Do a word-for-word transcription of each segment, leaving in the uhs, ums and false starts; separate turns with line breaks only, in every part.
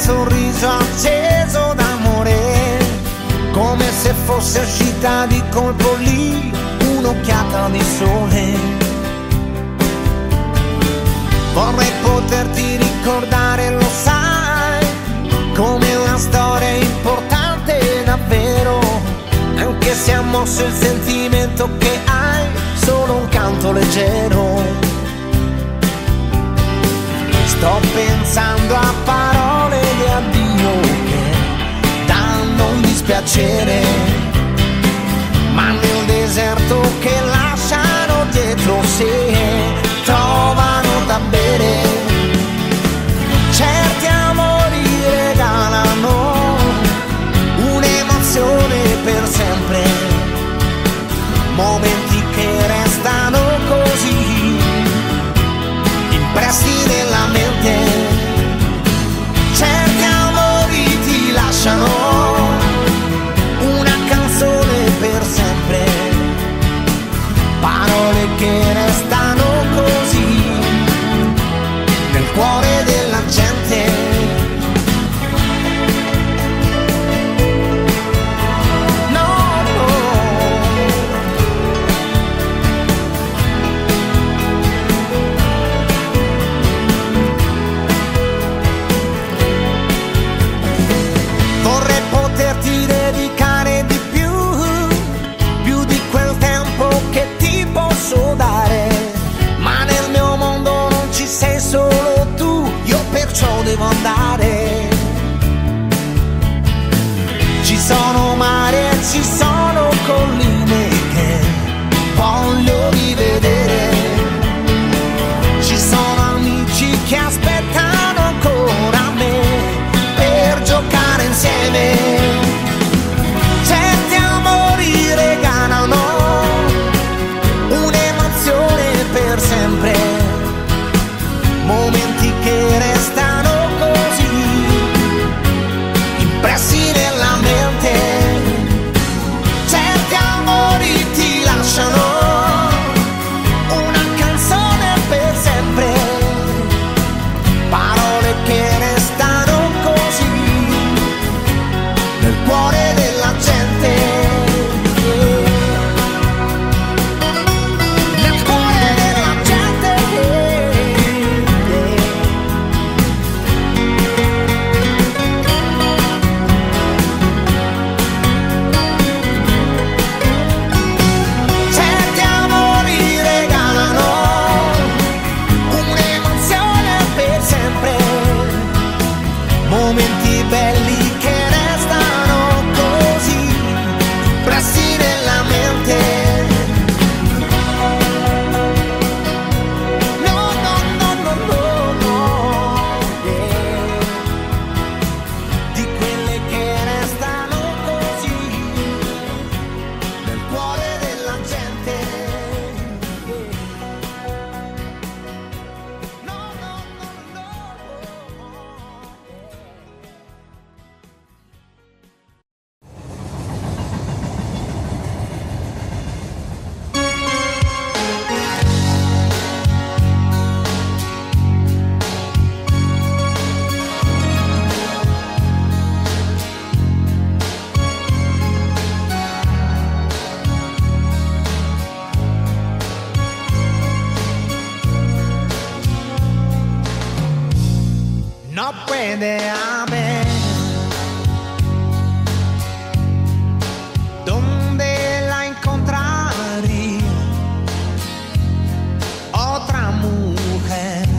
sorriso acceso d'amore, come se fosse uscita di colpo lì un'occhiata di sole. Vorrei poterti ricordare, lo sai, come una storia importante davvero, anche se ha mosso il sentimento che hai, solo un canto leggero. Sto pensando a parole di addio che danno un dispiacere, ma nel deserto che lasciano dietro sé trovano da bere. Certi amori regalano un'emozione per sempre, momenti che restano così impressi nella mente. Certi amori ti lasciano una canzone per sempre, parole che restano così nel cuore della gente. Devo andare. Ci sono mari e ci sono colline che voglio rivedere. Ci sono amici che aspettano ancora me per giocare insieme. Certi amori regalano un'emozione per sempre, momenti che restano impressi nella mente. Certi amori ti lasciano una canzone per sempre, parole che restano così nel cuore della gente. Momenti belli che restano così impressi nella mente. No, no, no, no, no, no, yeah. Di quelle che restano così nel cuore della gente, yeah. No, no, no, no. No puede haber donde la encontraría otra mujer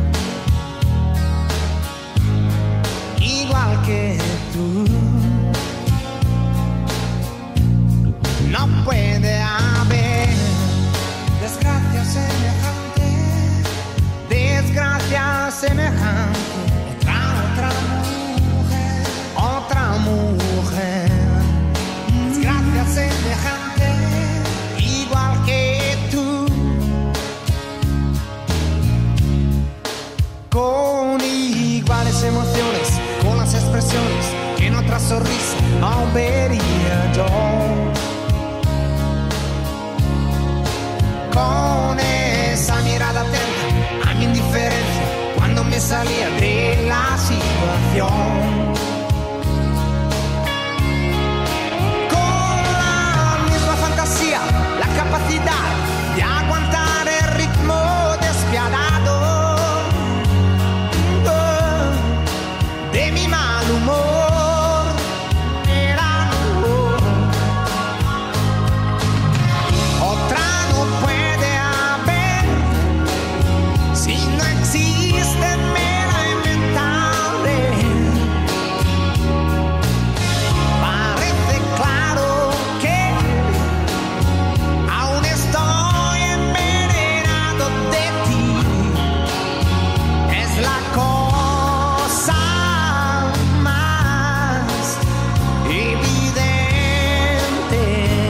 igual que tú. No puede haber desgracia semejante, desgracia semejante, otra, otra mujer. me salía de la situación. Con la misma fantasía, la capacidad de aguantar el ritmo despiadado de mi mal humor. Era otra no puede haber si no existe, me la inventaré. Parece claro que aún estoy envenenado de ti. Es la cosa más evidente.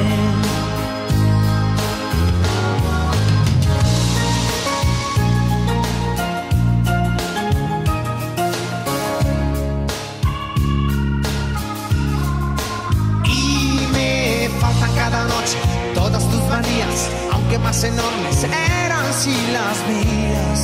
Y me faltan cada noche todas tus manías, aunque más enormes eran si las mías.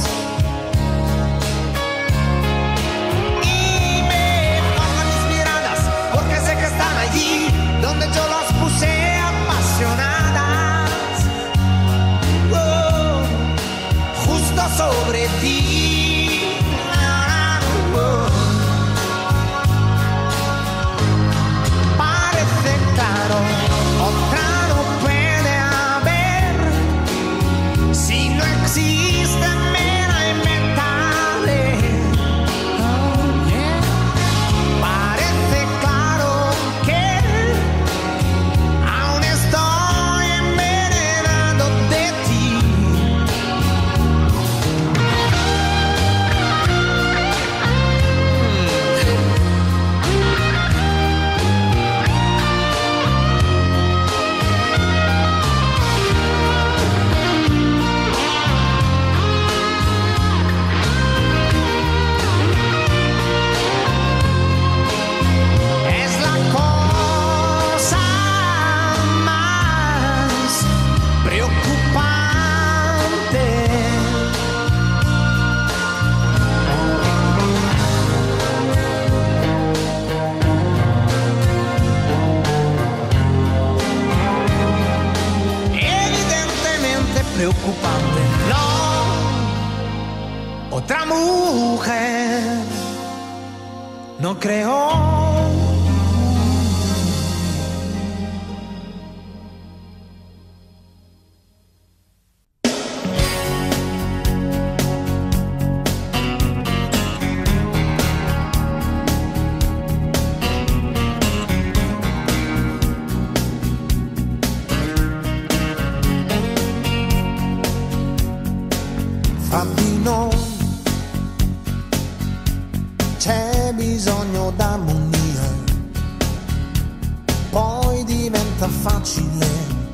Y me faltan mis miradas, porque sé que están allí donde yo las puse apasionadas. Oh, justo sobre ti. Oh. Parece claro, otra no puede haber si no existe, me la inventaré. Oh, yeah. Parece claro que aún estoy envenenado de ti. Es la cosa más preocupante. Evidentemente preocupante. No, otra mujer no creo. Fra di noi c'è bisogno d'armonia, poi diventa facile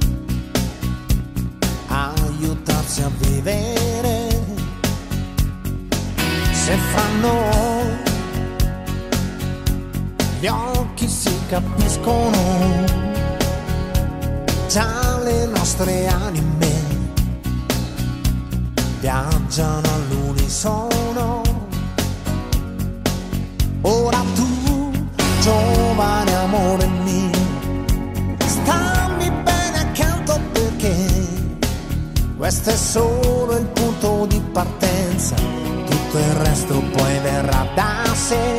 aiutarsi a vivere. Se fra noi gli occhi si capiscono, già le nostre anime viaggiano all'unisono. Ora tu, giovane amore mio, stammi bene accanto, perché questo è solo il punto di partenza, tutto il resto poi verrà da sé.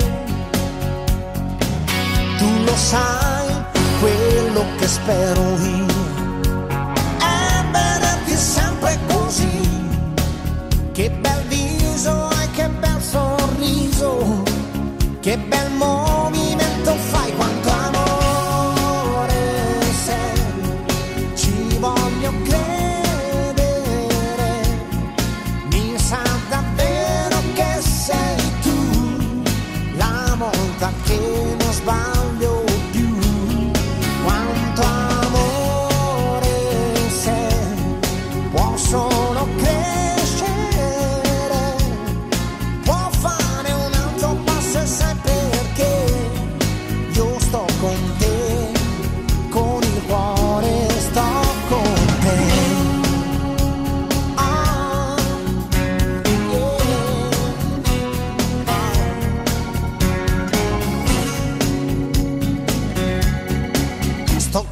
Tu lo sai, quello che spero io è vederti sempre così. Che bel viso e che bel sorriso, che bel movimento fai, quanto amore sei, ci voglio credere, mi sa davvero che sei tu, la volta che non sbaglio più, quanto amore sei, può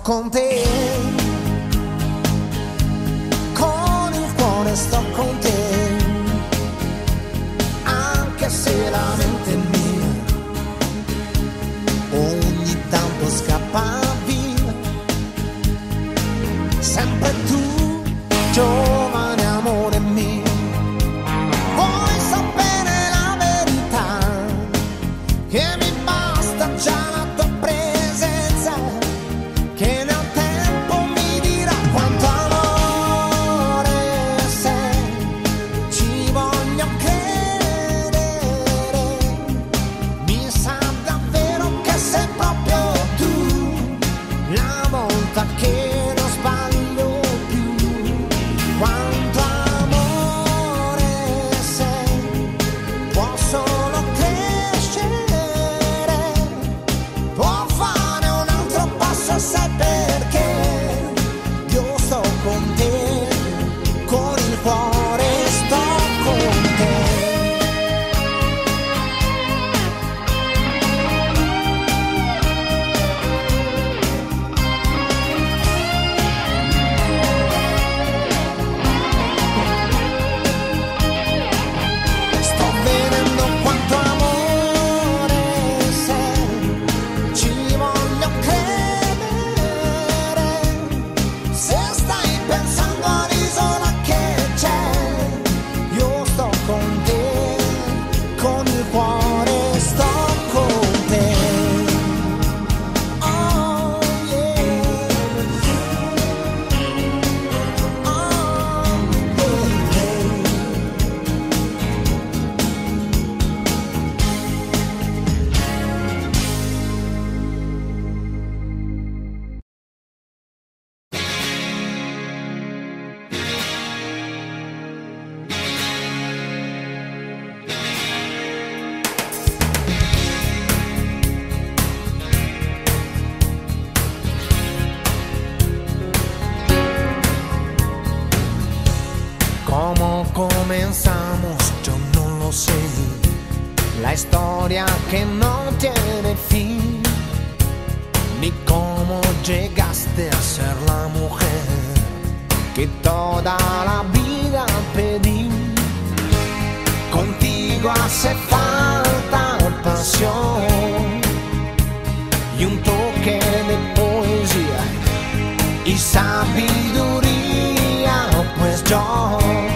con te, con il cuore sto con te, anche se la mente mia ogni tanto scappa via, sempre tu, giovane amore mio. Vuoi sapere la verità? Che mi basta già la tua presenza, che nel tempo mi dirà quanto amore sei. Ci voglio credere, mi sa davvero che sei proprio tu, la volta che non sbaglio più. Quanto amore sei, può solo crescere, può fare un altro passo, sai perché? Io sto con te, con il cuore sto con te. Sto vedendo quanto amore sei, ci voglio credere. Se stai pensando all'isola che c'è, io sto con te, con il cuore sto con te. Oh yeah, oh yeah. ¿Cómo comenzamos? Yo no lo sé. La historia que no tiene fin, ni cómo llegaste a ser la mujer que toda la vida pedí. Contigo hace falta pasión y un toque de poesía y sabiduría, pues yo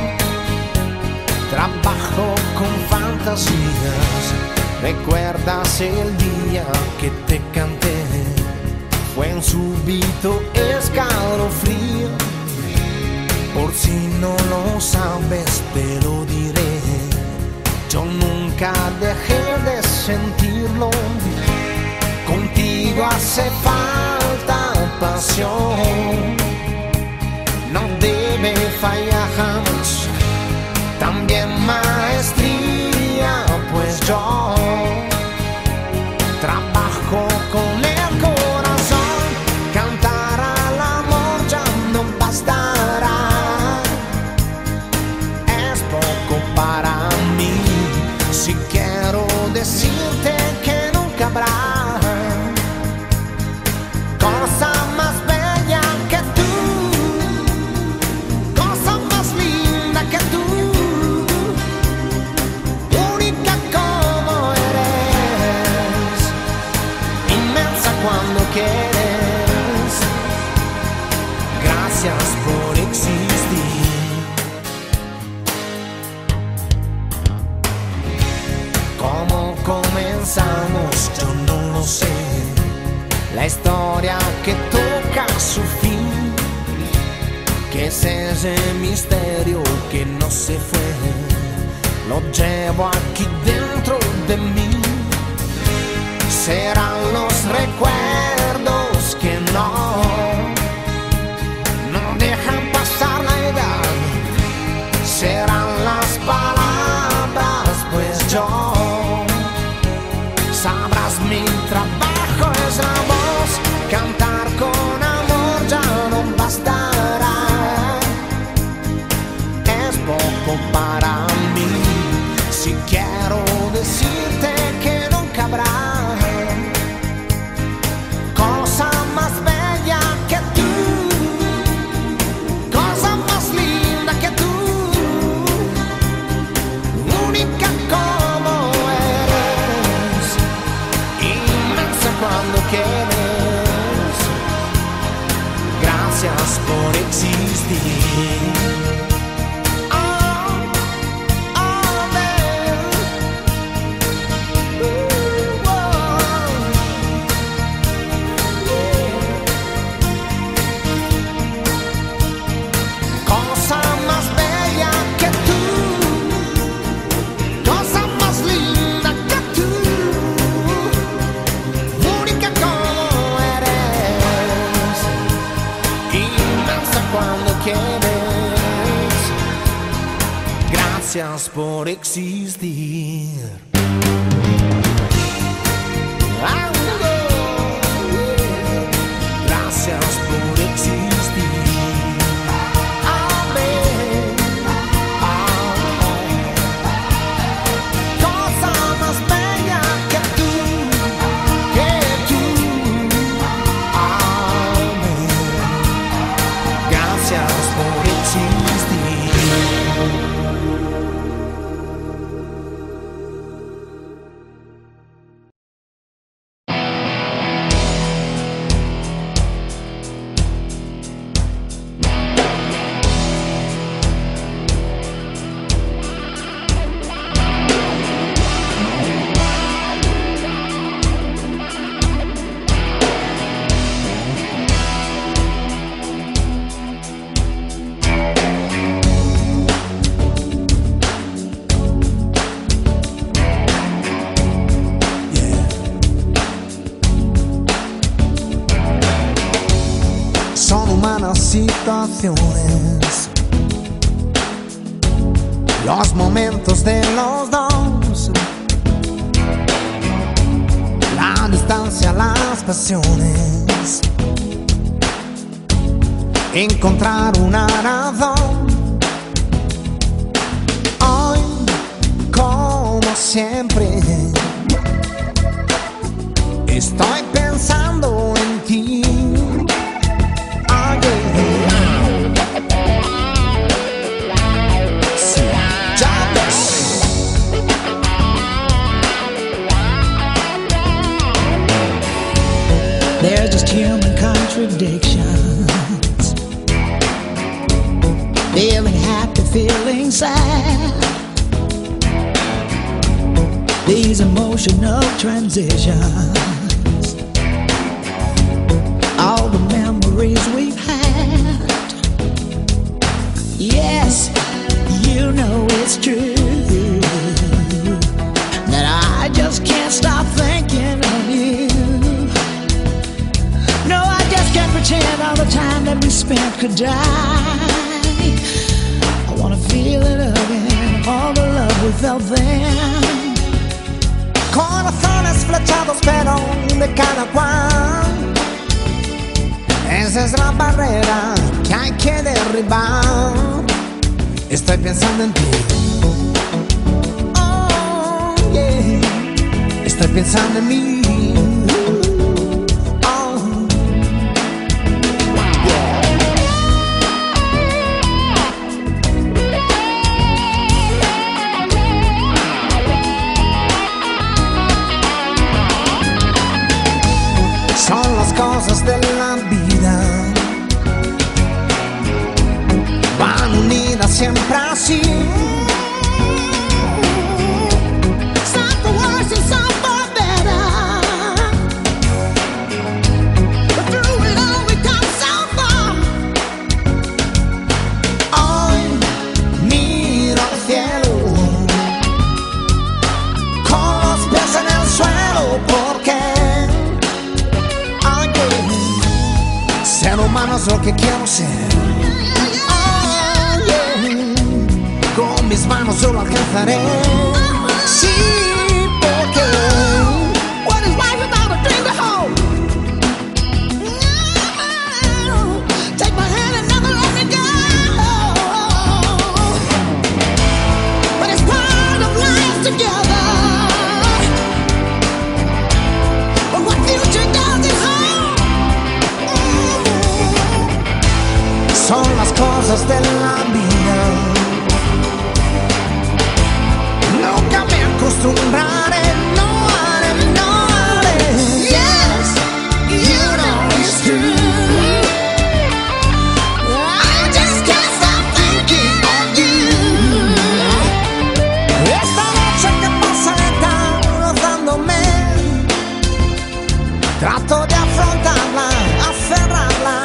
trabajo con fantasías. ¿Recuerdas el día que te canté? Fue un súbito escalofrío. Por si no lo sabes te lo diré, yo nunca dejé de sentirlo. Contigo hace falta pasión, no debe fallar jamás. También maestría, pues yo trabajo con el corazón. Cantar al amor ya no bastará, es poco para mí. Si quiero decirte que nunca habrá cosa más bella que tú, cosa más linda que tú, única como eres, inmensa cuando quieres. Gracias por existir. ¿Cómo comenzamos? Yo no lo sé. La historia que toca su fin, que es ese misterio que no se fue, lo llevo aquí dentro de mí. Serán los recuerdos que no, no dejan pasar la edad. Serán las palabras, pues yo, sabrás mi trabajo es la voz. Cantar con amor ya no bastará, es poco para mí. Si quiero decirte que nunca habrá cosa más bella que Gracias por existir. Gracias por existir. Amén. Amén. Cosa más bella que tú, que tú. Amén. Gracias por existir. Situaciones, los momentos de los dos, la distancia, las pasiones, encontrar una razón. Hoy, como siempre, estoy pensando en ti.
They're just human contradictions. Feeling happy, feeling sad. These emotional transitions. All the memories we've had. Yes, you know it's true that I just can't stop thinking of you. No, I just can't pretend all the time that we spent could die. I wanna feel it again, all the love we felt then.
Corazones flechados pero de cada cual. Esa es la barrera que hay que derribar. Estoy pensando en ti. Oh, yeah. Estoy pensando en mí. Son las cosas de la vida, van unidas siempre así.
Some for worse and some for better, but through it all we come so far.
Hoy miro al cielo con los pies en el suelo porque ser humano es lo que quiero ser. Oh, yeah. Con mis manos yo lo alcanzaré. Sí, porque
What is life without a dream to hold? Take my hand and never let me go. But it's part of life together. But what future does it hold?
son las cosas de la vida. Nunca me acostumbraré, no haré, no haré. Yes, you know it's true. I just can't stop thinking of you. Esta noche que pasa lenta rozándome, trato de afrontarla, aferrarla.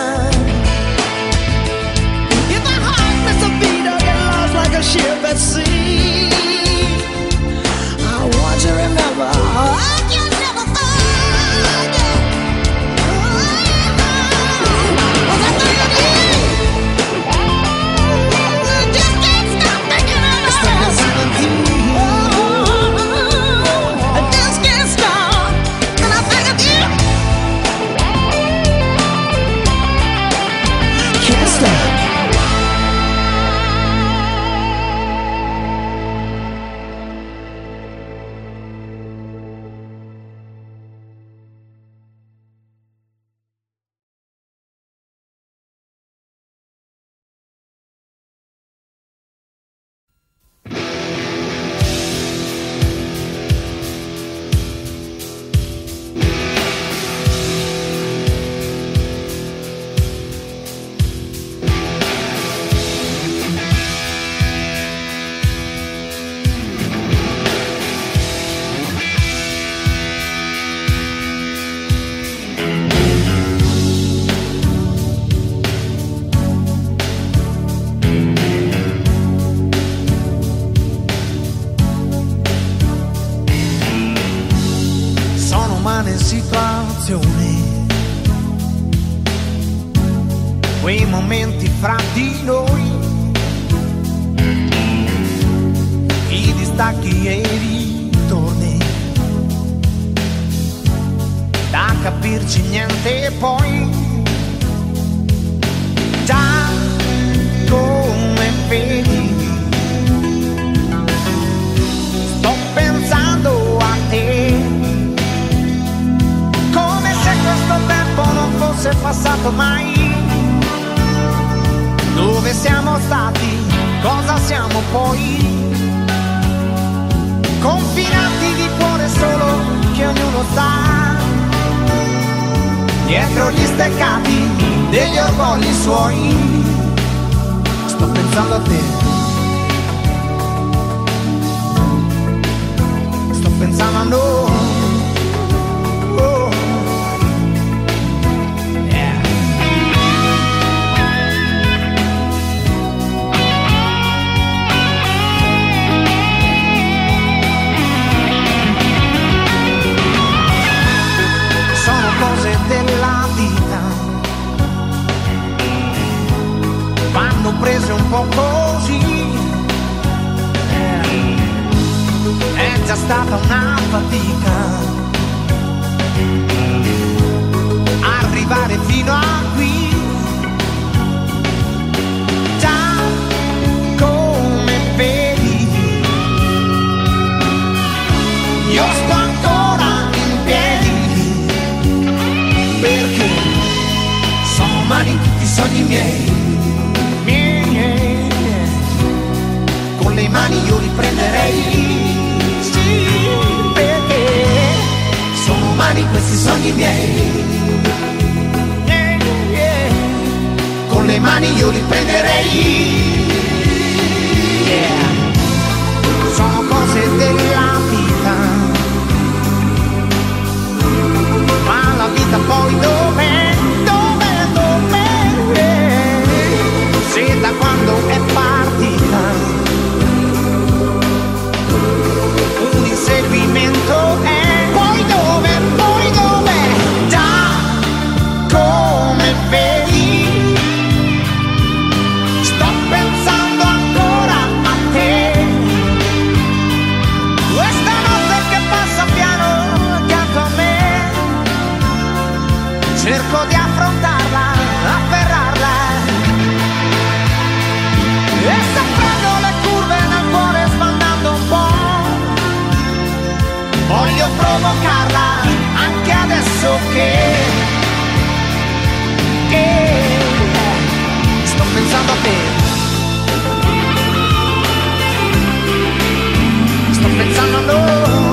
If my heart misses a beat or get lost like a ship at sea, I want you to remember I can never forget. Was I thinking of you? I just can't stop thinking of you.
situazione, quei momenti fra di noi, i distacchi e i ritorni, da capirci niente poi, già come vedi sto pensando a te, come se questo tempo non fosse passato mai. Dove siamo stati, cosa siamo poi, confinati di cuore solo che ognuno sa, dietro gli steccati degli orgogli suoi. Sto pensando a te, sto pensando a noi. Oh. Yeah. Sono cose della vita, vanno prese un po' così. È già stata una fatica arrivare fino a qui, già come vedi io sto ancora in piedi, perché sono umani tutti i sogni miei, miei, con le mani io li prenderei. Questi sogni miei, yeah, yeah. Con le mani io li prenderei, yeah. Sono cose della vita, ma la vita poi dov'è, dov'è, dov'è, se da quando è partita un inseguimento è. Cerco di affrontarla, afferrarla, e se prendo le curve nel cuore sbandando un po', voglio provocarla anche adesso che, che sto pensando a te, sto pensando a noi.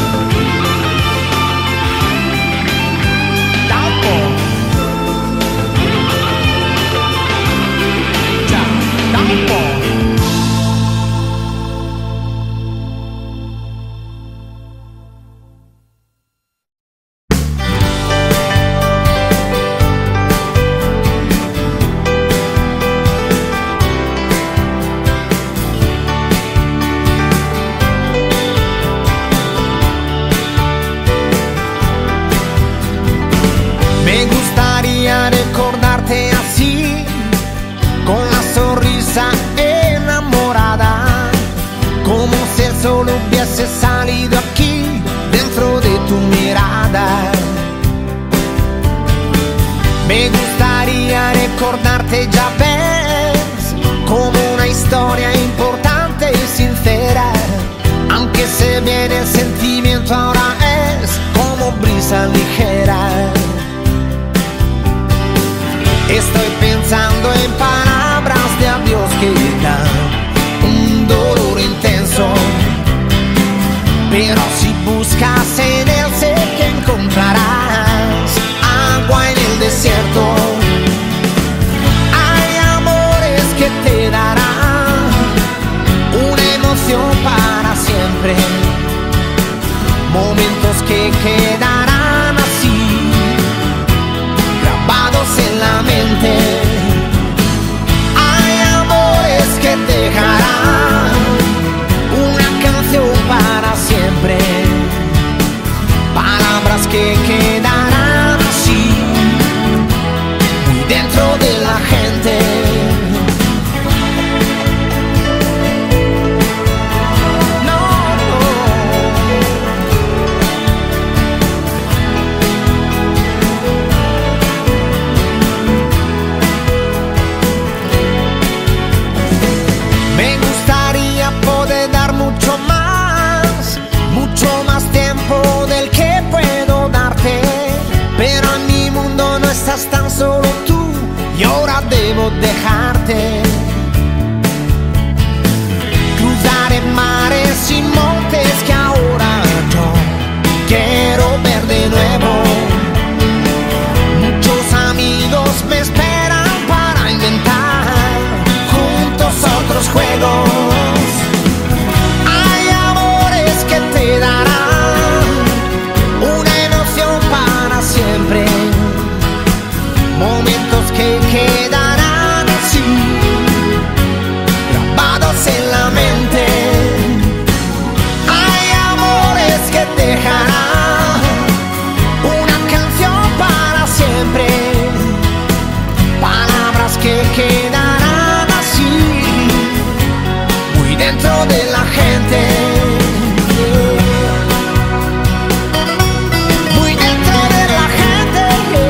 Me gustaría recordarte así, con la sonrisa enamorada, como si el sol hubiese salido aquí dentro de tu mirada. Me gustaría recordarte, ya ves, como una historia importante y sincera, aunque se viene el sentimiento ahora es como brisa ligera. Estoy pensando en palabras de adiós que dan un dolor intenso, pero si buscas en él sé que encontrarás agua en el desierto. Hay amores que te darán una emoción para siempre, momentos que quedarán así en la mente. Hay amores que dejarán una canción para siempre, palabras que quedan della gente, muy dentro della gente.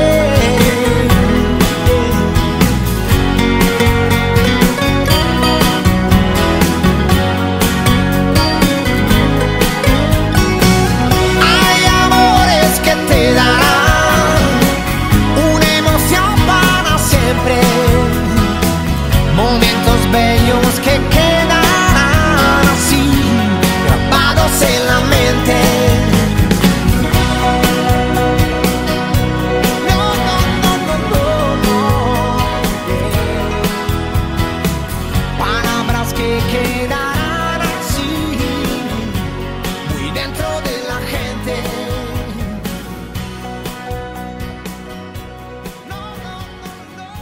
Hay amores que te darán una emoción para siempre, momentos bellos que quedarán así grabados en la mente. No, no, no, no, no, no. Palabras que quedarán así muy dentro de la gente. No, no, no, no.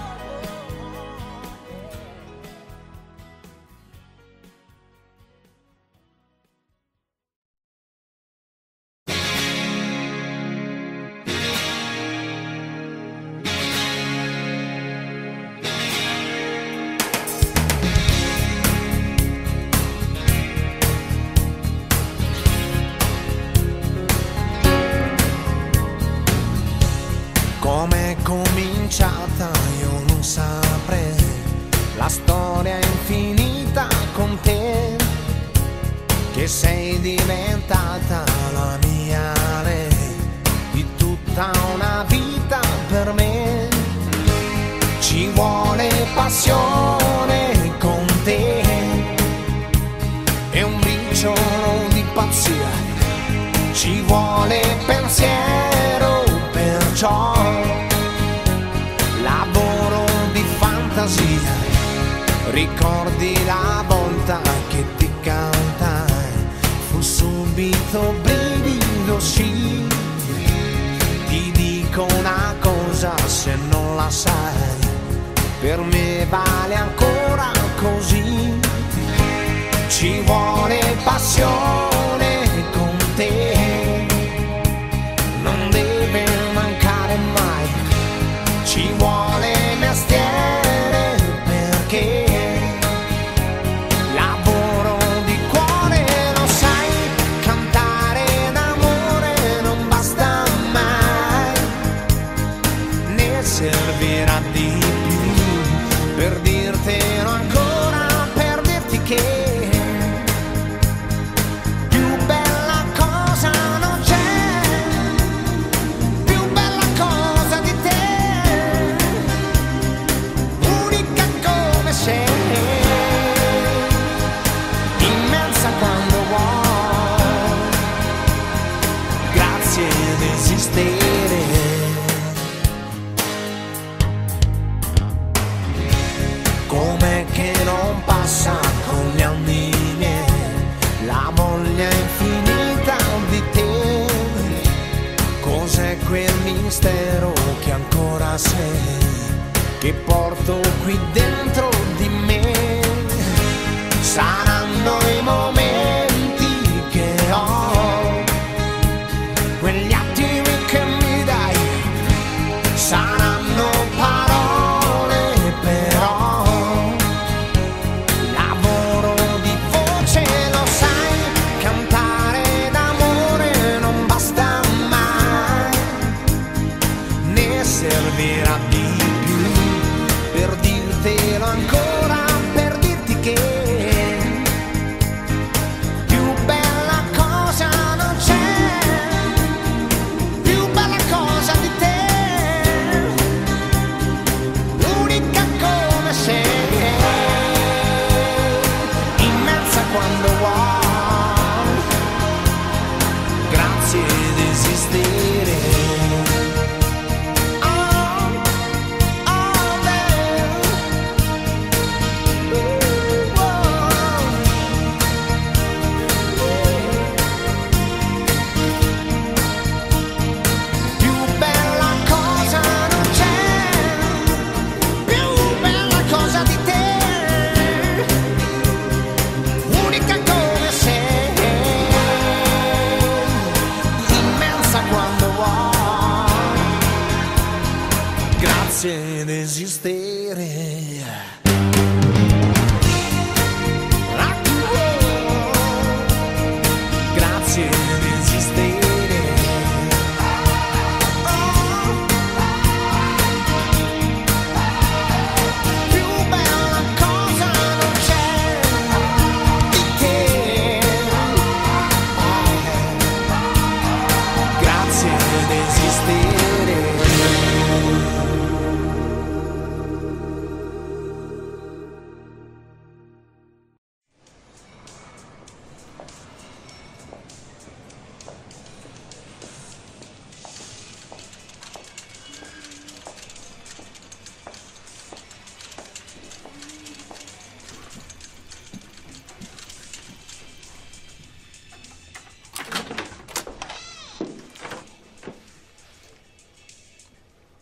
Com'è cominciata io non saprei, la storia è infinita con te, che sei diventata la mia lei, di tutta una vita per me. Ci vuole passione con te e un briciolo di pazzia, ci vuole pensiero, perciò lavoro di fantasia. Ricordi la volta che ti cantai, fu subito brivido, sì. Ti dico una cosa, se non la sai, per me vale ancora così. Ci vuole passione con te, non deve mancare mai. Ci vuole mestiere perché lavoro di cuore, lo sai, cantare d'amore non basta mai, ne servirà di più per dirtelo ancora, per dirti che com'è che non passa con gli anni miei la voglia infinita di te. Cos'è quel mistero che ancora sei, che porto qui dentro di me? Saranno i momenti che ho, quegli attimi che mi dai, saranno parole però, lavoro di voce, lo sai, cantare d'amore non basta mai, ne servirà di più per dirtelo ancora, per dirti che ed esistere.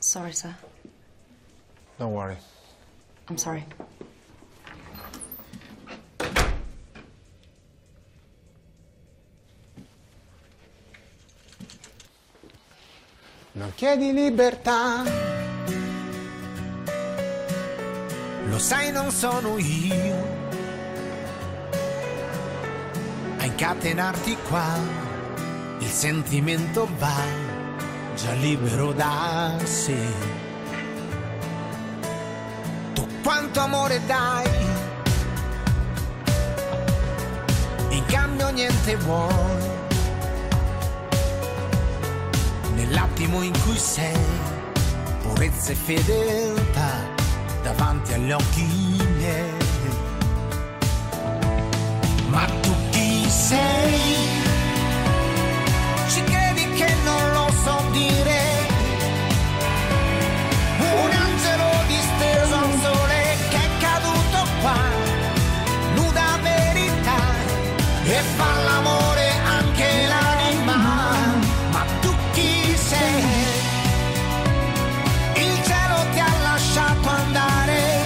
Sorry, sir.
Don't worry.
I'm sorry.
Non chiedi libertà, lo sai non sono io a incatenarti qua, il sentimento va già libero da sé. Tu quanto amore dai, in cambio niente vuoi. Nell'attimo in cui sei, purezza e fedeltà davanti agli occhi miei. Ma tu chi sei? Ci credi che non lo so dire? Un angelo disteso al sole che è caduto qua, nuda verità, e fa l'amore anche l'anima. Il cielo ti ha lasciato andare,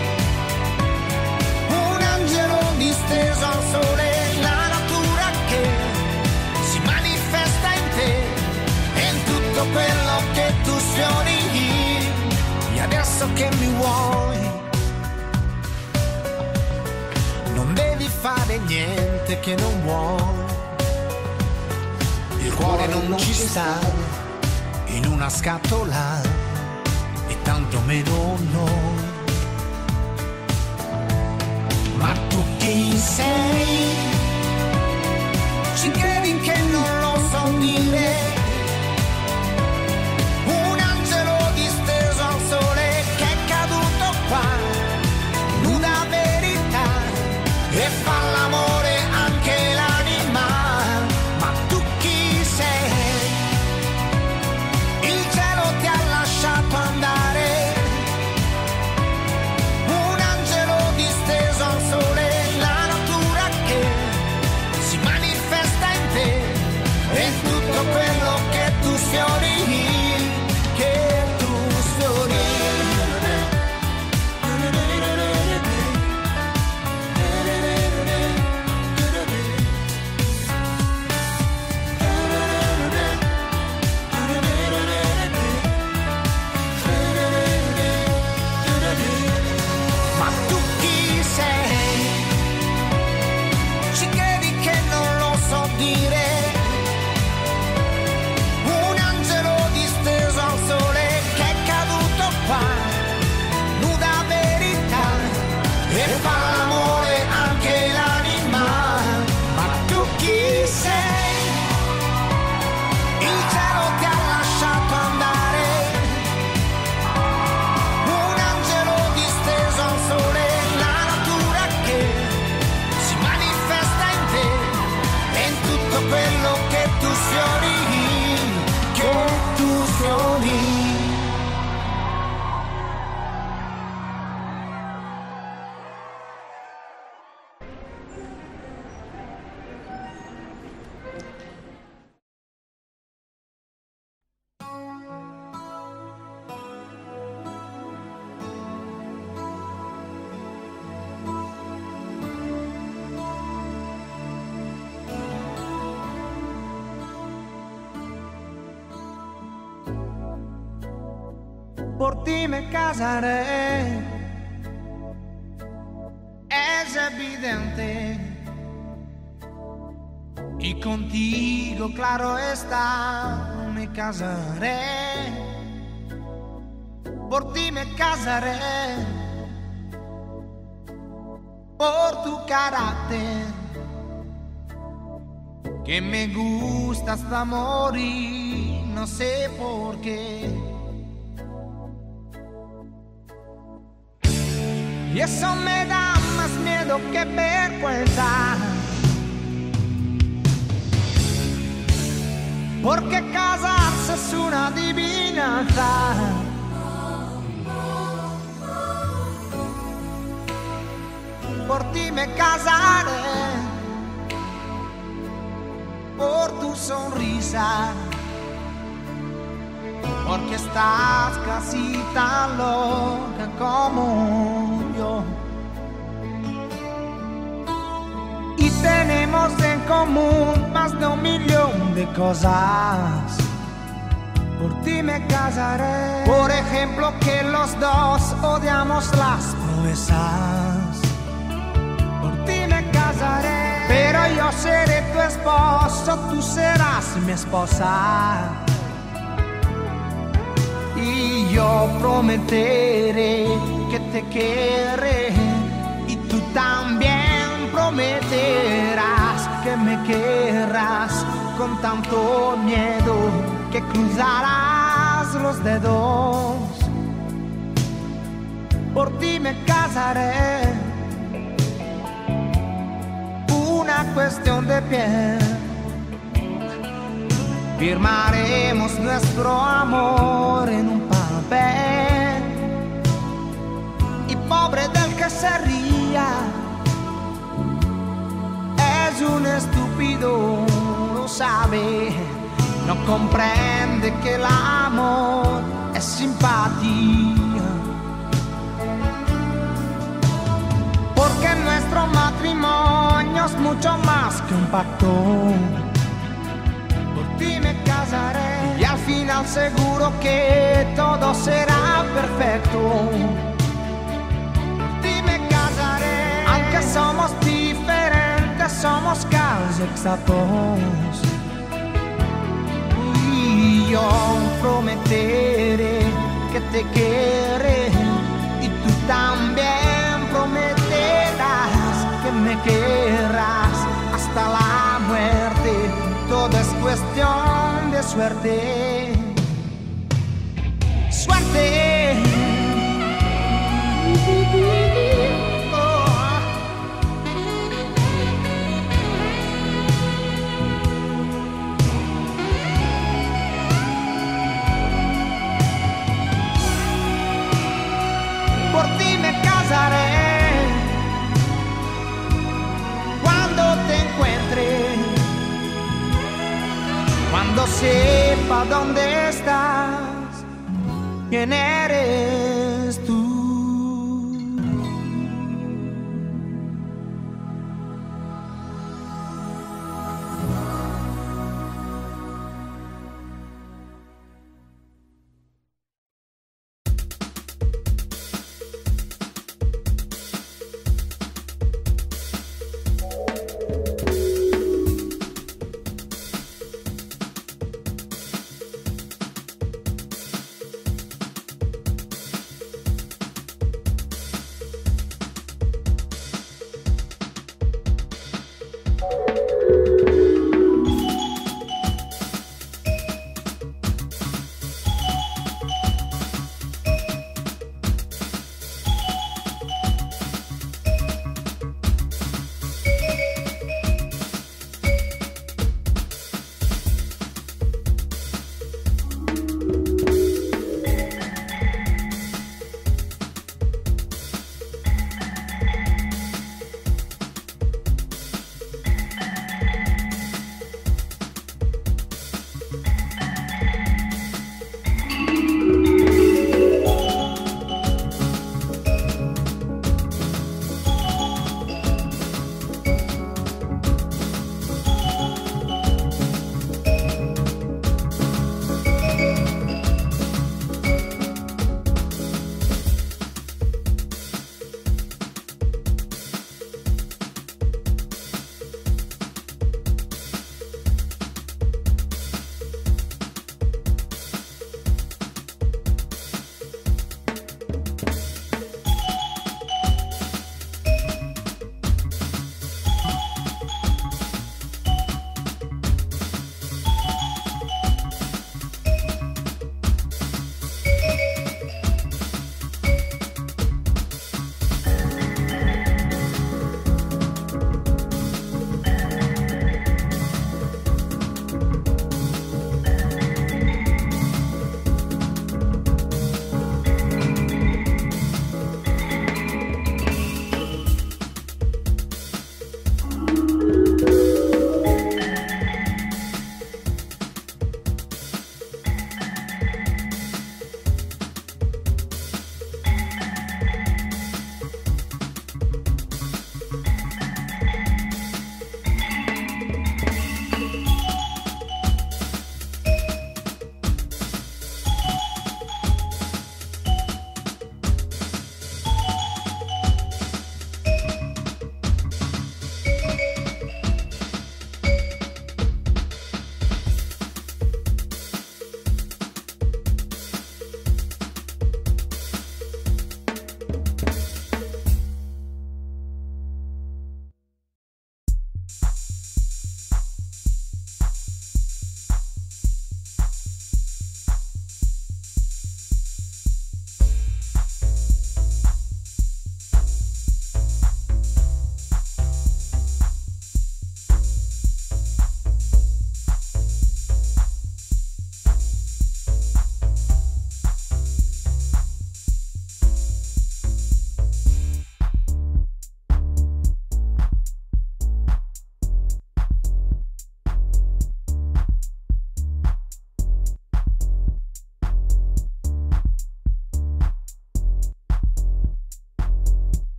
un angelo disteso al sole, la natura che si manifesta in te e in tutto quello che tu sfiori. E adesso che mi vuoi, non devi fare niente che non vuoi. Il cuore non ci sta in una scatola e tanto meno noi. Ma tu chi sei? Ci credi che non lo so dire? Un angelo disteso al sole che è caduto qua, nuda verità, e fa l'amore anche l'anima. Ma tu chi sei? Il cielo ti ha lasciato andare, un angelo disteso al sole, la natura che si manifesta in te e tutto quello che tu sfiori, che tu sfiori. Un angelo disteso al sole che è caduto qua, nuda verità, e fa l'amore anche l'anima. Ma tu chi sei? Il cielo ti ha lasciato andare, un angelo disteso al sole, la natura che si manifesta in te e in tutto quello che tu sfiori, che tu sfiori. Por ti me casaré, es evidente, y contigo, claro está, me casaré. Por ti me casaré, por tu carácter, que me gusta hasta morir, no sé por qué. Y eso me da más miedo que vergüenza, porque casarse es una adivinanza. Por ti me casaré, por tu sonrisa, porque estás casi tan loca como yo. Y tenemos en común más de un millón de cosas. Por ti me casaré. Por ejemplo, que los dos odiamos las proezas. Por ti me casaré. Pero yo seré tu esposo, tú serás mi esposa. Y yo prometeré que te querré. Y tú también prometerás que me querrás con tanto miedo que cruzarás los dedos. Por ti me casaré. Una cuestión de piel. Firmaremos nuestro amor en un papel. Y pobre del que se ría, es un estúpido, lo sabe. No comprende que el amor es simpatía. Porque nuestro matrimonio es mucho más que un pacto. Por ti me casaré y al final seguro que todo será perfecto. Por ti me casaré. Aunque somos diferentes, somos casi exactos. Y yo prometeré que te querré. Y tú también prometerás que me querrás hasta la muerte. Todo es cuestión de suerte. Suerte. Oh. Por ti me casaré. Cuando te encuentre, cuando sepa dónde estás, quién eres tú.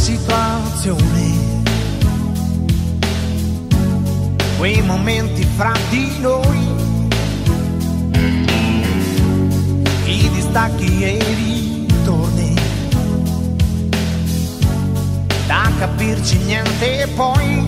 situazioni, quei momenti fra di noi, i distacchi e i ritorni, da capirci niente poi.